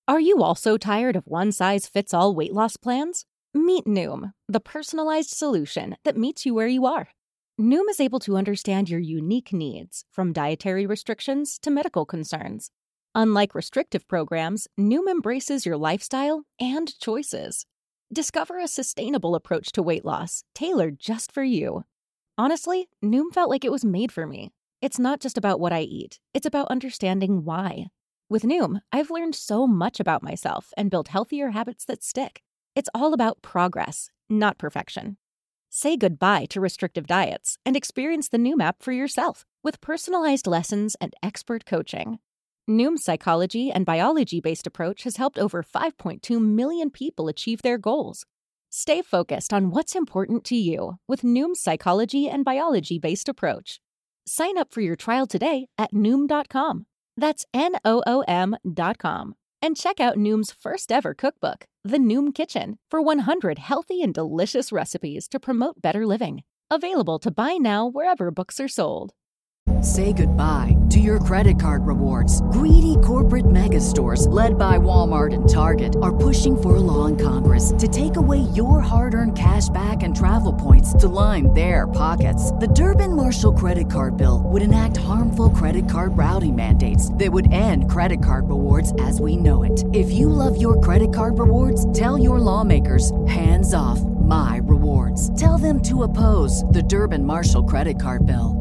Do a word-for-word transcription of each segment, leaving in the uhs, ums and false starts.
Are you also tired of one-size-fits-all weight loss plans? Meet Noom, the personalized solution that meets you where you are. Noom is able to understand your unique needs, from dietary restrictions to medical concerns. Unlike restrictive programs, Noom embraces your lifestyle and choices. Discover a sustainable approach to weight loss, tailored just for you. Honestly, Noom felt like it was made for me. It's not just about what I eat, it's about understanding why. With Noom, I've learned so much about myself and built healthier habits that stick. It's all about progress, not perfection. Say goodbye to restrictive diets and experience the Noom app for yourself with personalized lessons and expert coaching. Noom's psychology and biology-based approach has helped over five point two million people achieve their goals. Stay focused on what's important to you with Noom's psychology and biology-based approach. Sign up for your trial today at Noom dot com. That's N O O M dot com. And check out Noom's first ever cookbook, The Noom Kitchen, for one hundred healthy and delicious recipes to promote better living. Available to buy now wherever books are sold. Say goodbye to your credit card rewards. Greedy corporate mega stores, led by Walmart and Target, are pushing for a law in Congress to take away your hard-earned cash back and travel points to line their pockets. The Durbin-Marshall credit card bill would enact harmful credit card routing mandates that would end credit card rewards as we know it. If you love your credit card rewards, tell your lawmakers, hands off my rewards. Tell them to oppose the Durbin-Marshall credit card bill.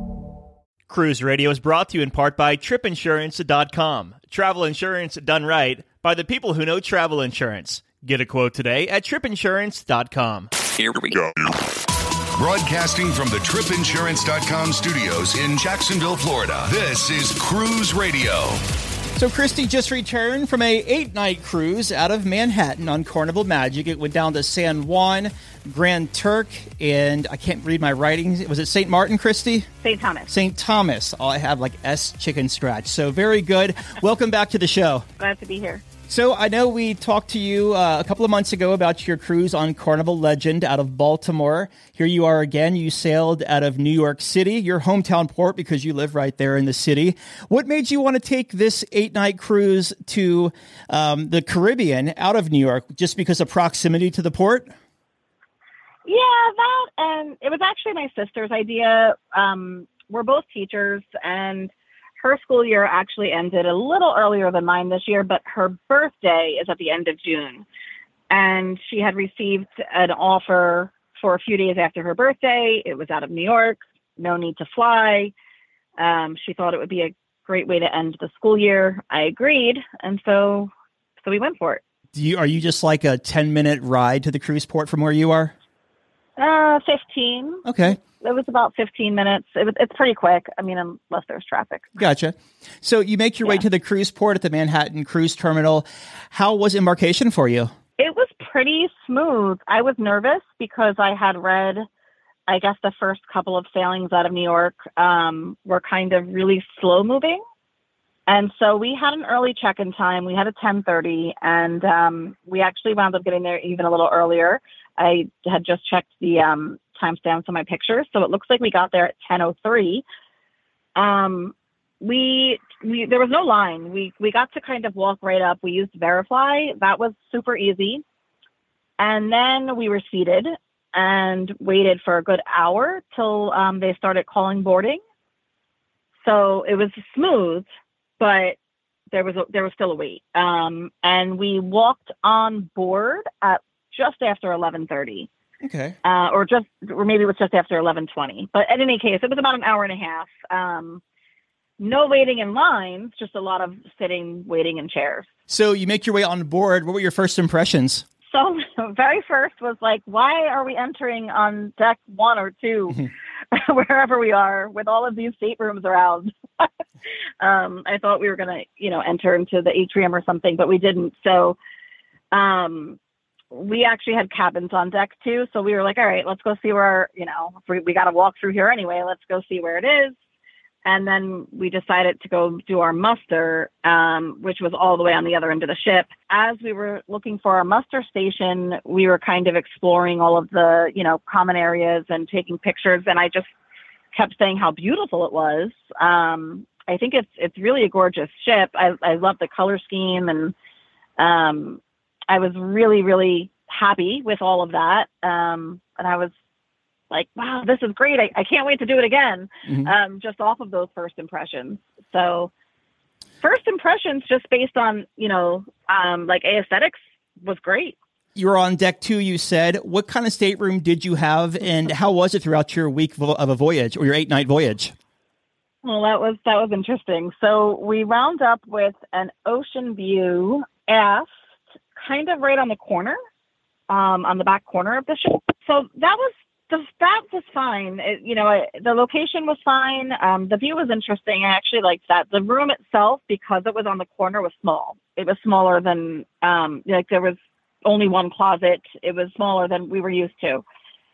Cruise Radio is brought to you in part by Trip Insurance dot com. Travel insurance done right by the people who know travel insurance. Get a quote today at Trip Insurance dot com. Here we go. Broadcasting from the Trip Insurance dot com studios in Jacksonville, Florida, this is Cruise Radio. So Christy just returned from a eight-night cruise out of Manhattan on Carnival Magic. It went down to San Juan, Grand Turk, and I can't read my writing. Was it Saint Martin, Christy? Saint Thomas. Saint Thomas. Oh, I have like S chicken scratch. So very good. Welcome back to the show. Glad to be here. So I know we talked to you uh, a couple of months ago about your cruise on Carnival Legend out of Baltimore. Here you are again. You sailed out of New York City, your hometown port, because you live right there in the city. What made you want to take this eight-night cruise to um, the Caribbean out of New York, just because of proximity to the port? Yeah, that, and it was actually my sister's idea. Um, we're both teachers, and her school year actually ended a little earlier than mine this year, but her birthday is at the end of June. And she had received an offer for a few days after her birthday. It was out of New York, no need to fly. Um, she thought it would be a great way to end the school year. I agreed, and so so we went for it. Do you, are you just like a ten-minute ride to the cruise port from where you are? Uh, fifteen. Okay. It was about fifteen minutes. It was, it's pretty quick. I mean, unless there's traffic. Gotcha. So you make your yeah. way to the cruise port at the Manhattan Cruise Terminal. How was embarkation for you? It was pretty smooth. I was nervous because I had read, I guess, the first couple of sailings out of New York um, were kind of really slow moving. And so we had an early check-in time. We had a ten thirty, and um, we actually wound up getting there even a little earlier. I had just checked the um, timestamps on my pictures, so it looks like we got there at ten oh three. Um, we, we there was no line. We we got to kind of walk right up. We used Verifly. That was super easy. And then we were seated and waited for a good hour till um, they started calling boarding. So it was smooth, but there was a, there was still a wait. Um, and we walked on board at just after eleven thirty. Okay. Uh, or just, or maybe it was just after eleven twenty. But in any case, it was about an hour and a half. Um, no waiting in lines, just a lot of sitting, waiting in chairs. So you make your way on board. What were your first impressions? So very first was like, why are we entering on deck one or two, wherever we are, with all of these staterooms around? um, I thought we were going to, you know, enter into the atrium or something, but we didn't. So um, we actually had cabins on deck too. So we were like, all right, let's go see where, you know, if we, we got to walk through here anyway. Let's go see where it is. And then we decided to go do our muster, um, which was all the way on the other end of the ship. As we were looking for our muster station, we were kind of exploring all of the, you know, common areas and taking pictures. And I just kept saying how beautiful it was. Um, I think it's it's really a gorgeous ship. I, I love the color scheme, and Um, I was really, really happy with all of that. Um, and I was like, wow, this is great. I, I can't wait to do it again. Mm-hmm. Um, just off of those first impressions. So first impressions, just based on, you know, um, like aesthetics, was great. You were on deck two, you said. What kind of stateroom did you have, and how was it throughout your week vo- of a voyage, or your eight-night voyage? Well, that was that was interesting. So we wound up with an ocean view aft, kind of right on the corner, um, on the back corner of the ship. So that was the that was fine. It, you know, it, the location was fine. Um, the view was interesting. I actually liked that. The room itself, because it was on the corner, was small. It was smaller than um, like there was only one closet. It was smaller than we were used to.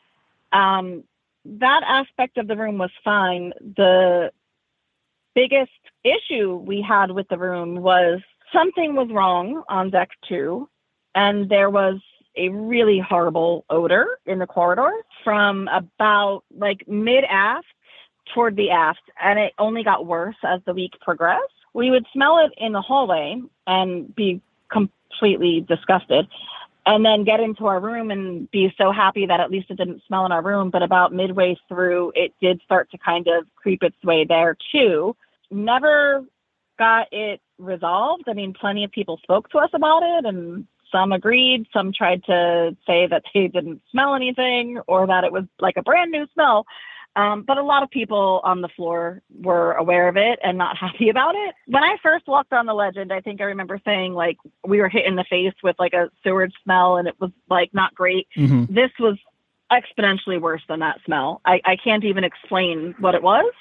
Um, that aspect of the room was fine. The biggest issue we had with the room was something was wrong on deck two, and there was a really horrible odor in the corridor from about like mid-aft toward the aft, and it only got worse as the week progressed. We would smell it in the hallway and be completely disgusted, and then get into our room and be so happy that at least it didn't smell in our room. But about midway through, it did start to kind of creep its way there too. Never got it resolved. I mean, plenty of people spoke to us about it, and some agreed. Some tried to say that they didn't smell anything or that it was like a brand new smell. Um, but a lot of people on the floor were aware of it and not happy about it. When I first walked on the Legend, I think I remember saying like we were hit in the face with like a sewage smell, and it was like not great. Mm-hmm. This was exponentially worse than that smell. I, I can't even explain what it was.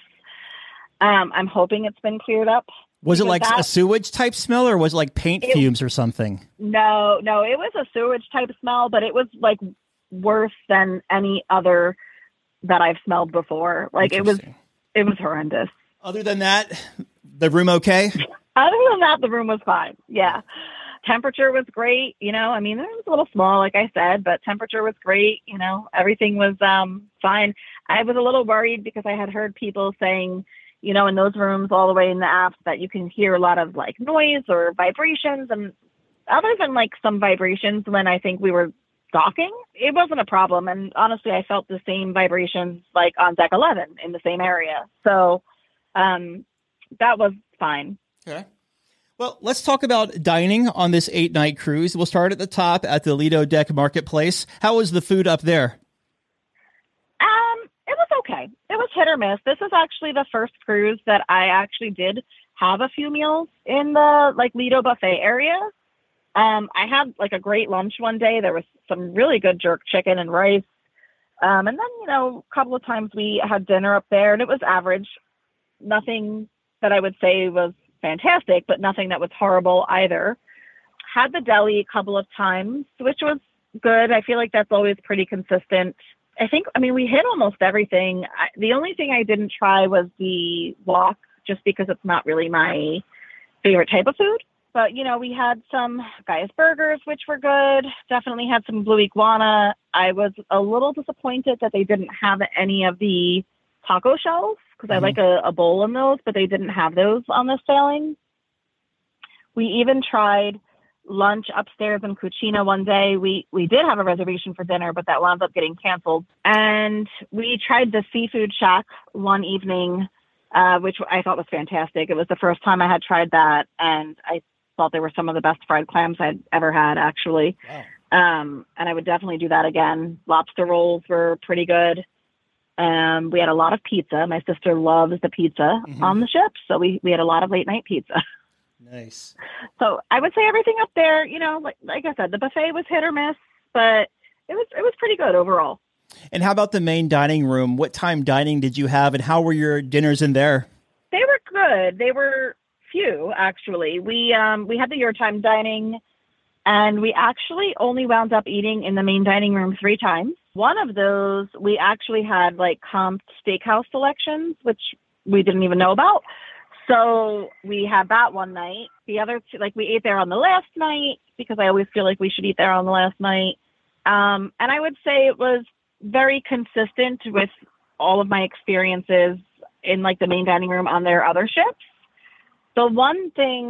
Um, I'm hoping it's been cleared up. Was it like that, a sewage type smell, or was it like paint it, fumes or something? No, no, it was a sewage type smell, but it was like worse than any other that I've smelled before. Like it was, it was horrendous. Other than that, the room okay? Other than that, the room was fine. Yeah. Temperature was great. You know, I mean, it was a little small, like I said, but temperature was great. You know, everything was um, fine. I was a little worried because I had heard people saying, you know, in those rooms all the way in the aft that you can hear a lot of like noise or vibrations. And other than like some vibrations when I think we were docking, it wasn't a problem. And honestly, I felt the same vibrations like on deck eleven in the same area. So um, that was fine. Okay. Well, let's talk about dining on this eight night cruise. We'll start at the top at the Lido Deck Marketplace. How was the food up there? Um, it was okay. It was hit or miss. This is actually the first cruise that I actually did have a few meals in the like Lido buffet area. Um, I had like a great lunch one day. There was some really good jerk chicken and rice. Um, and then, you know, a couple of times we had dinner up there, and it was average. Nothing that I would say was fantastic, but nothing that was horrible either. Had the deli a couple of times, which was good. I feel like that's always pretty consistent. I think, I mean, we hit almost everything. I, the only thing I didn't try was the wok, just because it's not really my favorite type of food. But, you know, we had some Gaia's burgers, which were good. Definitely had some blue iguana. I was a little disappointed that they didn't have any of the taco shells, because mm-hmm. I like a, a bowl in those, but they didn't have those on this sailing. We even tried lunch upstairs in Cucina one day. We we did have a reservation for dinner, but that wound up getting canceled. And we tried the Seafood Shack one evening, uh, which I thought was fantastic. It was the first time I had tried that, and I thought they were some of the best fried clams I'd ever had, actually. Wow. Um, and I would definitely do that again. Lobster rolls were pretty good. Um, we had a lot of pizza. My sister loves the pizza mm-hmm. on the ship, so we, we had a lot of late night pizza. Nice. So I would say everything up there, you know, like like I said, the buffet was hit or miss, but it was it was pretty good overall. And how about the main dining room? What time dining did you have, and how were your dinners in there? They were good. They were few, actually. We um we had the your time dining, and we actually only wound up eating in the main dining room three times. One of those, we actually had like comped steakhouse selections, which we didn't even know about. So we had that one night. The other two, like we ate there on the last night, because I always feel like we should eat there on the last night. Um, and I would say it was very consistent with all of my experiences in like the main dining room on their other ships. The one thing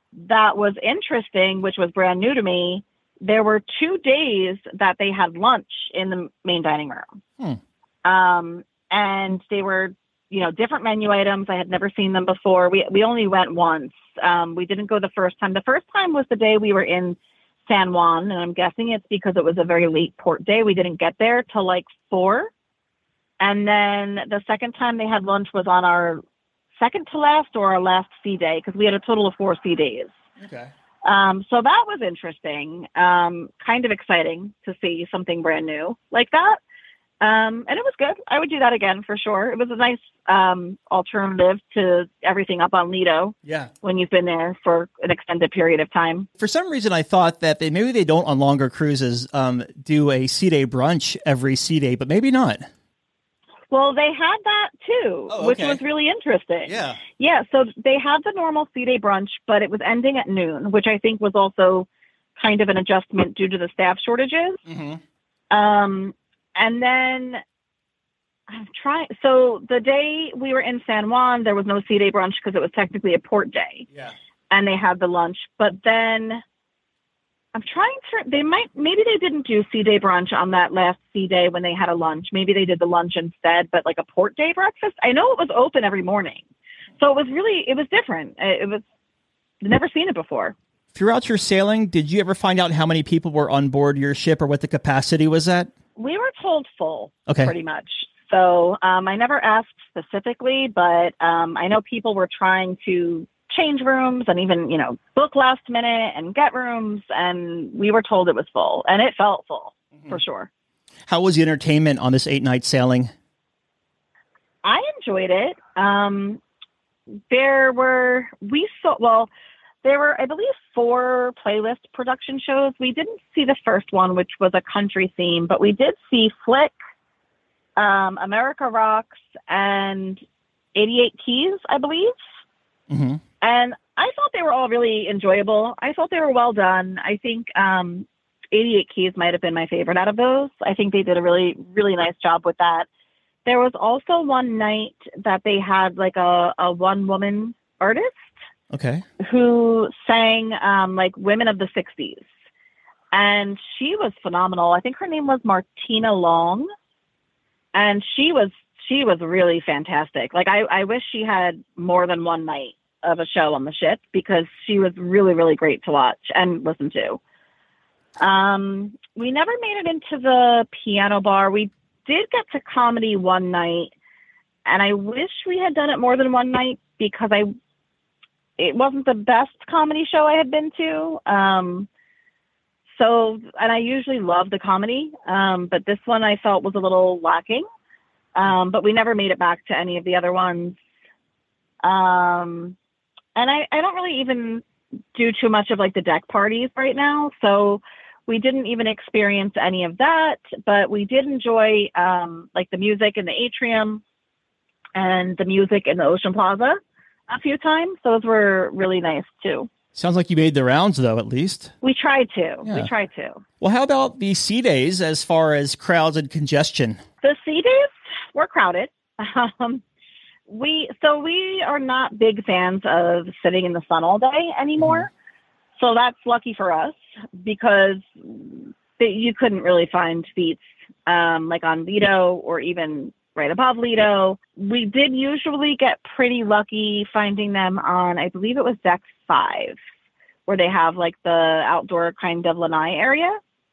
that was interesting, which was brand new to me, there were two days that they had lunch in the main dining room. Hmm. Um, and they were, you know, different menu items. I had never seen them before. We we only went once. Um, we didn't go the first time. The first time was the day we were in San Juan, and I'm guessing it's because it was a very late port day. We didn't get there till like four. And then the second time they had lunch was on our second to last or our last sea day, because we had a total of four sea days. Okay. Um, so that was interesting, um, kind of exciting to see something brand new like that. Um, and it was good. I would do that again for sure. It was a nice um, alternative to everything up on Lido. Yeah. When you've been there for an extended period of time. For some reason, I thought that they, maybe they don't on longer cruises um, do a sea day brunch every sea day, but maybe not. Well, they had that too, oh, okay. which was really interesting. Yeah. Yeah. So they had the normal sea day brunch, but it was ending at noon, which I think was also kind of an adjustment due to the staff shortages. Mm-hmm. Um, and then I'm trying. So the day we were in San Juan, there was no sea day brunch because it was technically a port day. Yeah. And they had the lunch, but then I'm trying to, they might, maybe they didn't do sea day brunch on that last sea day when they had a lunch. Maybe they did the lunch instead, but like a port day breakfast. I know it was open every morning. So it was really, it was different. It was, I'd never seen it before. Throughout your sailing, did you ever find out how many people were on board your ship or what the capacity was at? We were told full, okay. pretty much. So um, I never asked specifically, but um, I know people were trying to change rooms and even, you know, book last minute and get rooms. And we were told it was full, and it felt full mm-hmm. for sure. How was the entertainment on this eight night sailing? I enjoyed it. Um, there were, we saw, well, there were, I believe, four playlist production shows. We didn't see the first one, which was a country theme, but we did see Flick, um, America Rocks, and eighty-eight Keys, I believe. Mm-hmm. And I thought they were all really enjoyable. I thought they were well done. I think um, eighty-eight Keys might have been my favorite out of those. I think they did a really, really nice job with that. There was also one night that they had like a, a one-woman artist. Okay. Who sang um, like women of the sixties. And she was phenomenal. I think her name was Martina Long. And she was she was really fantastic. Like I, I wish she had more than one night of a show on the ship, because she was really, really great to watch and listen to. Um, we never made it into the piano bar. We did get to comedy one night, and I wish we had done it more than one night, because I it wasn't the best comedy show I had been to. Um, so, and I usually love the comedy, um, but this one I felt was a little lacking. Um, but we never made it back to any of the other ones. Um, and I, I don't really even do too much of like the deck parties right now. So we didn't even experience any of that, but we did enjoy um, like the music in the atrium and the music in the Ocean Plaza a few times. Those were really nice too. Sounds like you made the rounds, though, at least. We tried to. Yeah. We tried to. Well, how about the sea days as far as crowds and congestion? The sea days were crowded. Um, we so we are not big fans of sitting in the sun all day anymore. Mm-hmm. So that's lucky for us, because they, you couldn't really find seats um, like on Lido or even right above Lido. We did usually get pretty lucky finding them on, I believe it was deck five, where they have like the outdoor kind of lanai area.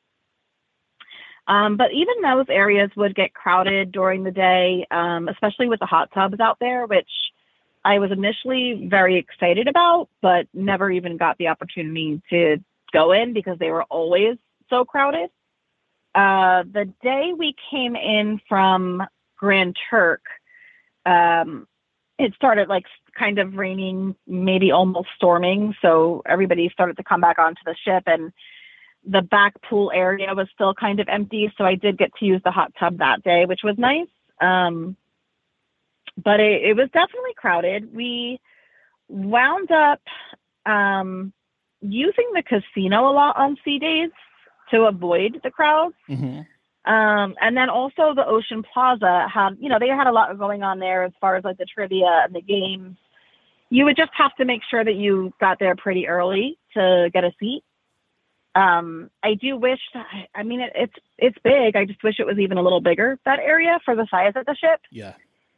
Um, but even those areas would get crowded during the day, um, especially with the hot tubs out there, which I was initially very excited about, but never even got the opportunity to go in because they were always so crowded. Uh, the day we came in from Grand Turk, um, it started like kind of raining, maybe almost storming. So everybody started to come back onto the ship, and the back pool area was still kind of empty. So I did get to use the hot tub that day, which was nice. Um, but it, it was definitely crowded. We wound up um, using the casino a lot on sea days to avoid the crowds. Mm-hmm. Um, and then also the Ocean Plaza had, you know, they had a lot going on there as far as like the trivia and the games. you would just have to make sure that you got there pretty early to get a seat. Um, I do wish, I mean, it, it's, it's big. I just wish it was even a little bigger, that area, for the size of the ship. Yeah.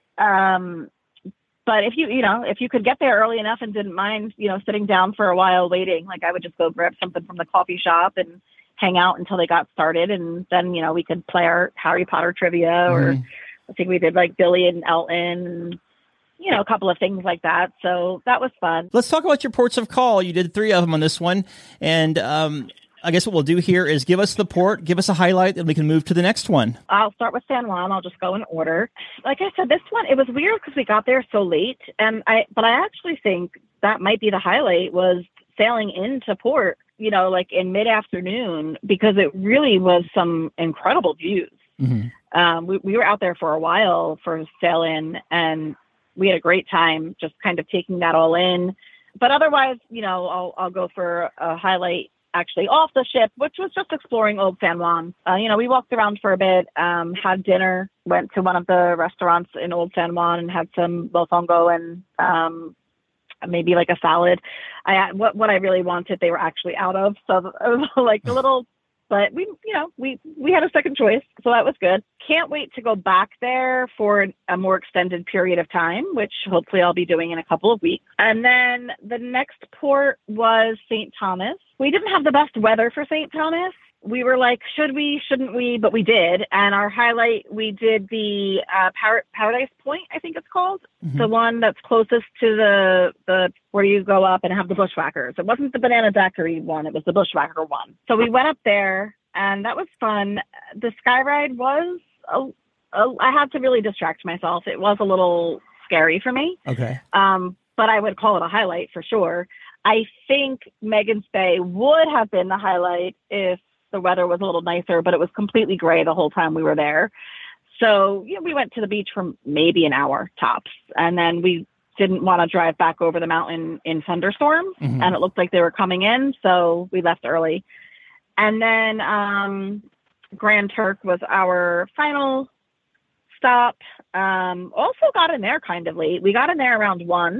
Um, but if you, you know, if you could get there early enough and didn't mind, you know, sitting down for a while waiting, like I would just go grab something from the coffee shop and hang out until they got started. And then, you know, we could play our Harry Potter trivia, or Mm-hmm. I think we did like Billy and Elton, and, you know, a couple of things like that. So that was fun. Let's talk about your ports of call. You did three of them on this one. And um, I guess what we'll do here is give us the port, give us a highlight, and we can move to the next one. I'll start with San Juan. I'll just go in order. Like I said, this one, it was weird because we got there so late. And I, but I actually think that might be the highlight, was sailing into port, you know, like in mid-afternoon, because it really was some incredible views. Mm-hmm. Um, we, we were out there for a while for sail-in, and we had a great time just kind of taking that all in. But otherwise, you know, I'll, I'll go for a highlight actually off the ship, which was just exploring Old San Juan. Uh, you know, we walked around for a bit, um, had dinner, went to one of the restaurants in Old San Juan and had some mofongo and um, maybe like a salad. I what what I really wanted, they were actually out of. So it was like a little, but we, you know, we, we had a second choice. So that was good. Can't wait to go back there for a more extended period of time, which hopefully I'll be doing in a couple of weeks. And then the next port was Saint Thomas. We didn't have the best weather for Saint Thomas. We were like, should we, shouldn't we? But we did. And our highlight, we did the uh, Par- Paradise Point, I think it's called. Mm-hmm. The one that's closest to the, the where you go up and have the bushwhackers. It wasn't the Banana Daiquiri one. It was the bushwhacker one. So we went up there, and that was fun. The sky ride was, a, a, I had to really distract myself. It was a little scary for me. Okay. Um, but I would call it a highlight for sure. I think Megan's Bay would have been the highlight if the weather was a little nicer, but it was completely gray the whole time we were there. So, you know, we went to the beach for maybe an hour tops, and then we didn't want to drive back over the mountain in thunderstorms, mm-hmm. and it looked like they were coming in, so we left early. And then um, Grand Turk was our final stop. Um, also got in there kind of late. We got in there around one.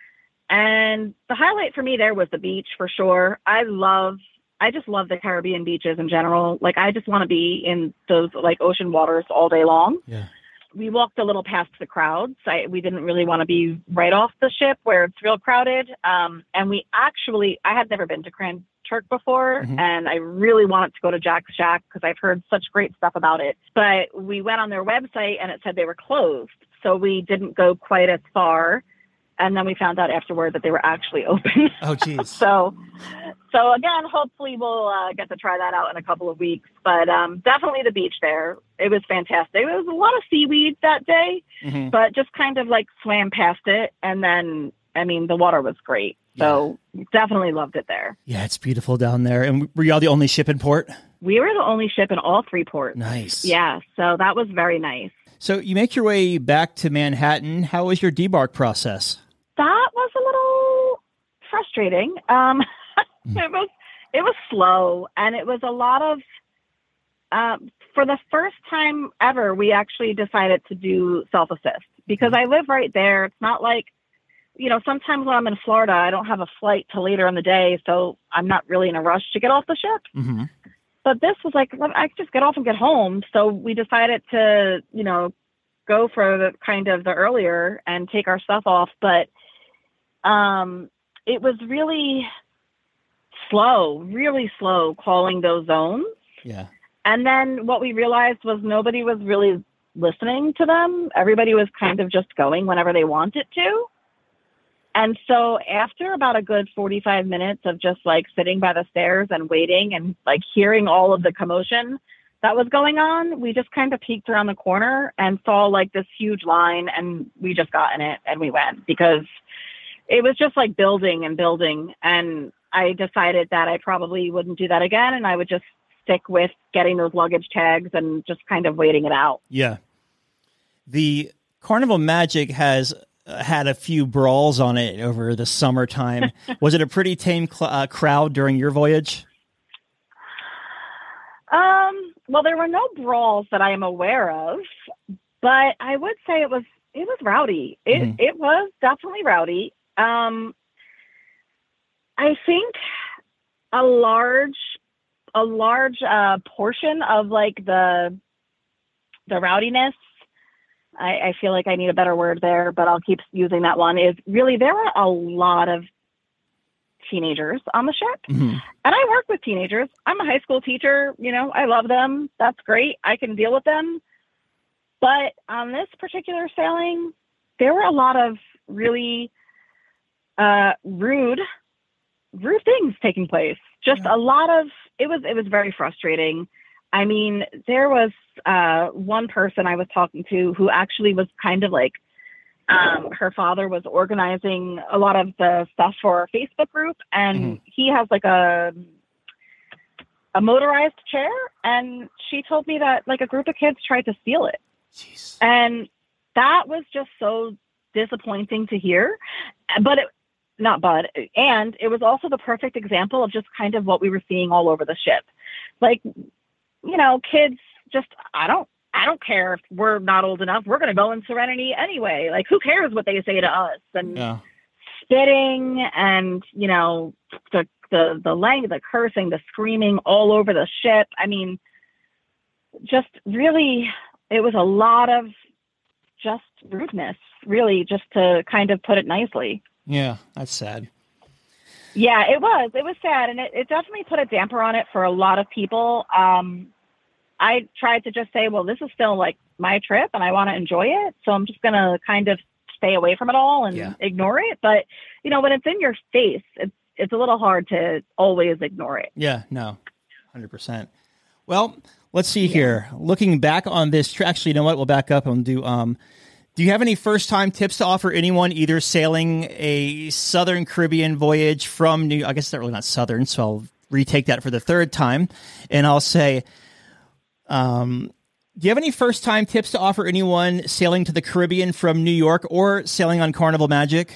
And the highlight for me there was the beach for sure. I love, I just love the Caribbean beaches in general. Like, I just want to be in those like ocean waters all day long. Yeah. We walked a little past the crowds. I, we didn't really want to be right off the ship where it's real crowded. Um, and we actually, I had never been to Grand Turk before, mm-hmm. and I really wanted to go to Jack's Shack because I've heard such great stuff about it. But we went on their website and it said they were closed. So we didn't go quite as far. And then we found out afterward that they were actually open. Oh, geez. so, so again, hopefully we'll uh, get to try that out in a couple of weeks. But um, definitely the beach there. It was fantastic. There was a lot of seaweed that day, mm-hmm. but just kind of like swam past it. And then, I mean, the water was great. So yeah. Definitely loved it there. Yeah, it's beautiful down there. And were y'all the only ship in port? We were the only ship in all three ports. Nice. Yeah, so that was very nice. So you make your way back to Manhattan. How was your debark process? That was a little frustrating. Um, it was it was slow, and it was a lot of. Um, for the first time ever, we actually decided to do self-assist because I live right there. It's not like, you know, sometimes when I'm in Florida, I don't have a flight till later in the day, so I'm not really in a rush to get off the ship. Mm-hmm. But this was like, I could just get off and get home. So we decided to, you know, go for the kind of the earlier and take our stuff off. But um, it was really slow, really slow calling those zones. Yeah. And then what we realized was nobody was really listening to them. Everybody was kind of just going whenever they wanted to. And so after about a good forty-five minutes of just like sitting by the stairs and waiting and like hearing all of the commotion that was going on, we just kind of peeked around the corner and saw like this huge line, and we just got in it and we went because it was just like building and building. And I decided that I probably wouldn't do that again. And I would just stick with getting those luggage tags and just kind of waiting it out. Yeah. The Carnival Magic has uh, had a few brawls on it over the summertime. Was it a pretty tame cl- uh, crowd during your voyage? Um, well, there were no brawls that I am aware of, but I would say it was, it was rowdy. It, mm-hmm. it was definitely rowdy. Um, I think a large, a large uh, portion of like the the rowdiness. I, I feel like I need a better word there, but I'll keep using that one. Is really there were a lot of teenagers on the ship, Mm-hmm. and I work with teenagers. I'm a high school teacher. You know, I love them. That's great. I can deal with them. But on this particular sailing, there were a lot of really uh, rude, rude things taking place. Just Yeah. a lot of, it was, it was very frustrating. I mean, there was uh, one person I was talking to who actually was kind of like, um, her father was organizing a lot of the stuff for our Facebook group, and Mhm. he has like a, a motorized chair. And she told me that like a group of kids tried to steal it. Jeez. And that was just so disappointing to hear. But it, not but, and it was also the perfect example of just kind of what we were seeing all over the ship. Like, you know, kids just, I don't, I don't care if we're not old enough. We're going to go in Serenity anyway. Like, who cares what they say to us? And Yeah. spitting and, you know, the, the, the lang, the cursing, the screaming all over the ship. I mean, just really, it was a lot of just rudeness, really, just to kind of put it nicely. Yeah, that's sad. Yeah, it was. It was sad, and it, it definitely put a damper on it for a lot of people. Um, I tried to just say, well, this is still like my trip, and I want to enjoy it, so I'm just going to kind of stay away from it all and Yeah. ignore it. But, you know, when it's in your face, it's, it's a little hard to always ignore it. Yeah, no, one hundred percent. Well, let's see here. Looking back on this trip, actually, you know what? We'll back up and do, um, do you have any first-time tips to offer anyone either sailing a Southern Caribbean voyage from New, I guess they're really not Southern, so I'll retake that for the third time. And I'll say, um, do you have any first-time tips to offer anyone sailing to the Caribbean from New York or sailing on Carnival Magic?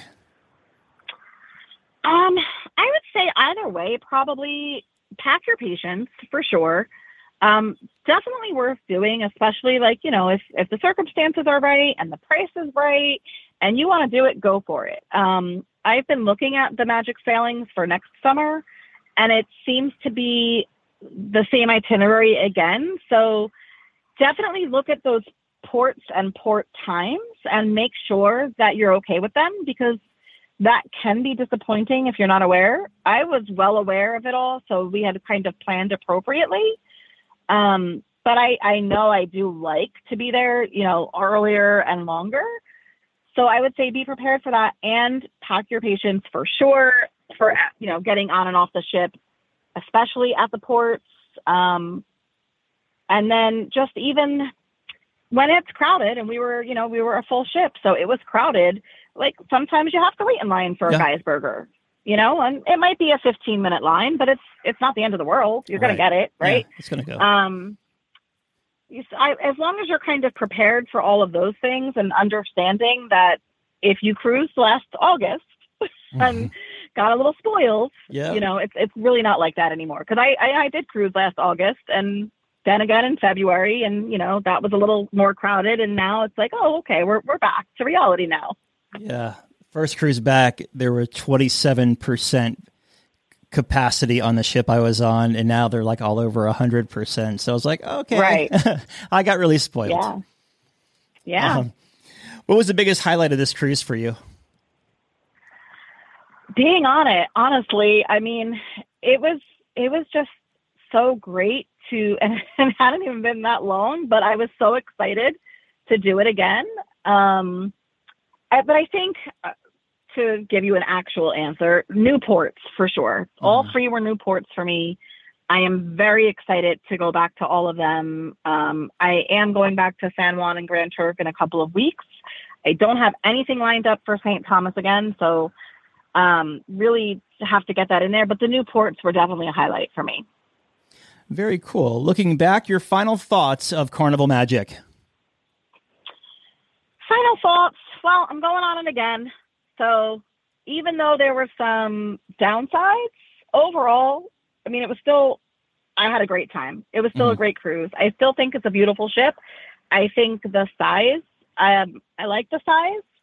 Um, I would say either way, probably pack your patience for sure. Um, definitely worth doing, especially like, you know, if, if the circumstances are right and the price is right and you want to do it, go for it. Um, I've been looking at the Magic sailings for next summer, and it seems to be the same itinerary again. So definitely look at those ports and port times and make sure that you're okay with them, because that can be disappointing if you're not aware. I was well aware of it all, so we had kind of planned appropriately. Um, but I, I know I do like to be there, you know, earlier and longer. So I would say be prepared for that and pack your patience for sure for, you know, getting on and off the ship, especially at the ports. Um, and then just even when it's crowded, and we were, you know, we were a full ship, so it was crowded. Like sometimes you have to wait in line for Yeah. a Guy's Burger, you know, and it might be a fifteen minute line, but it's, it's not the end of the world. You're going Right. to get it. Right. Yeah, it's going to go. Um, you, I, as long as you're kind of prepared for all of those things and understanding that if you cruised last August and got a little spoiled, Yeah. you know, it's, it's really not like that anymore. Cause I, I, I did cruise last August and then again in February, and, you know, that was a little more crowded, and now it's like, oh, okay, we're, we're back to reality now. Yeah. First cruise back, there were twenty-seven percent capacity on the ship I was on, and now they're like all over one hundred percent. So I was like, okay. Right. I got really spoiled. Yeah. Yeah. Um, what was the biggest highlight of this cruise for you? Being on it, honestly, I mean, it was, it was just so great to, and it hadn't even been that long, but I was so excited to do it again. Um, I, but I think uh, to give you an actual answer, new ports for sure. Mm. All three were new ports for me. I am very excited to go back to all of them. Um, I am going back to San Juan and Grand Turk in a couple of weeks. I don't have anything lined up for Saint Thomas again, so um, really have to get that in there. But the new ports were definitely a highlight for me. Very cool. Looking back, your final thoughts of Carnival Magic. Final thoughts. Well, I'm going on it again. So even though there were some downsides, overall, I mean, it was still, I had a great time. It was still mm. a great cruise. I still think it's a beautiful ship. I think the size, um, I like the size.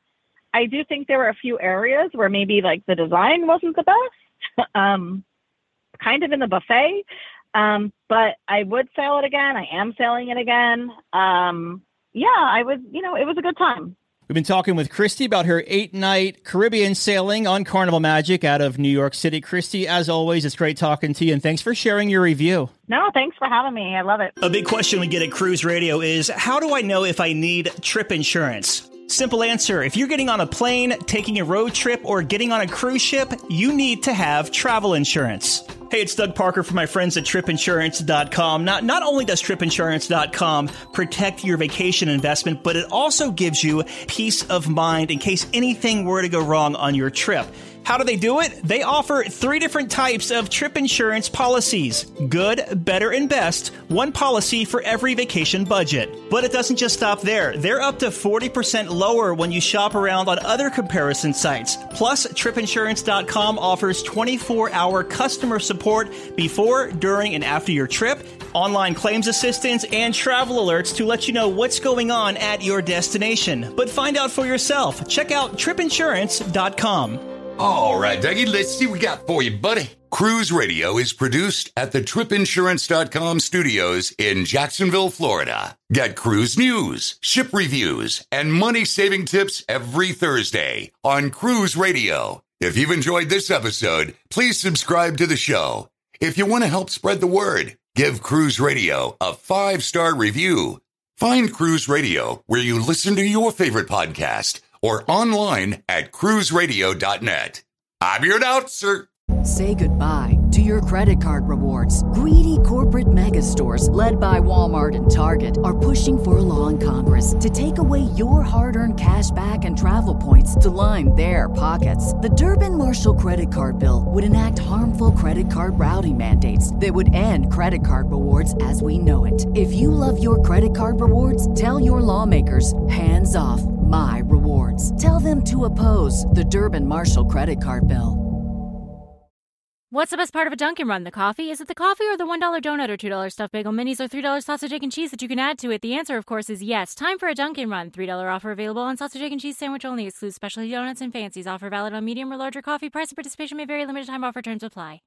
I do think there were a few areas where maybe like the design wasn't the best, um, kind of in the buffet. Um, but I would sail it again. I am sailing it again. Um, yeah, I was, you know, it was a good time. We've been talking with Christy about her eight-night Caribbean sailing on Carnival Magic out of New York City. Christy, as always, it's great talking to you, and thanks for sharing your review. No, thanks for having me. I love it. A big question we get at Cruise Radio is, how do I know if I need trip insurance? Simple answer. If you're getting on a plane, taking a road trip, or getting on a cruise ship, you need to have travel insurance. Hey, it's Doug Parker from my friends at trip insurance dot com. Not, not only does trip insurance dot com protect your vacation investment, but it also gives you peace of mind in case anything were to go wrong on your trip. How do they do it? They offer three different types of trip insurance policies. Good, better, and best. One policy for every vacation budget. But it doesn't just stop there. They're up to forty percent lower when you shop around on other comparison sites. Plus, trip insurance dot com offers twenty-four hour customer support before, during, and after your trip, online claims assistance, and travel alerts to let you know what's going on at your destination. But find out for yourself. Check out trip insurance dot com. All right, Dougie, let's see what we got for you, buddy. Cruise Radio is produced at the trip insurance dot com studios in Jacksonville, Florida. Get cruise news, ship reviews, and money-saving tips every Thursday on Cruise Radio. If you've enjoyed this episode, please subscribe to the show. If you want to help spread the word, give Cruise Radio a five-star review. Find Cruise Radio where you listen to your favorite podcast or online at cruise radio dot net. I'm your announcer. Say goodbye to your credit card rewards. Greedy corporate mega stores, led by Walmart and Target, are pushing for a law in Congress to take away your hard-earned cash back and travel points to line their pockets. The Durbin-Marshall credit card bill would enact harmful credit card routing mandates that would end credit card rewards as we know it. If you love your credit card rewards, tell your lawmakers, hands off my rewards. Tell them to oppose the Durbin-Marshall credit card bill. What's the best part of a Dunkin' Run? The coffee? Is it the coffee or the one dollar donut or two dollar stuffed bagel minis or three dollar sausage, egg, and cheese that you can add to it? The answer, of course, is yes. Time for a Dunkin' Run. three dollar offer available on sausage, egg, and cheese sandwich only. Excludes specialty donuts and fancies. Offer valid on medium or larger coffee. Price and participation may vary. Limited time offer. Terms apply.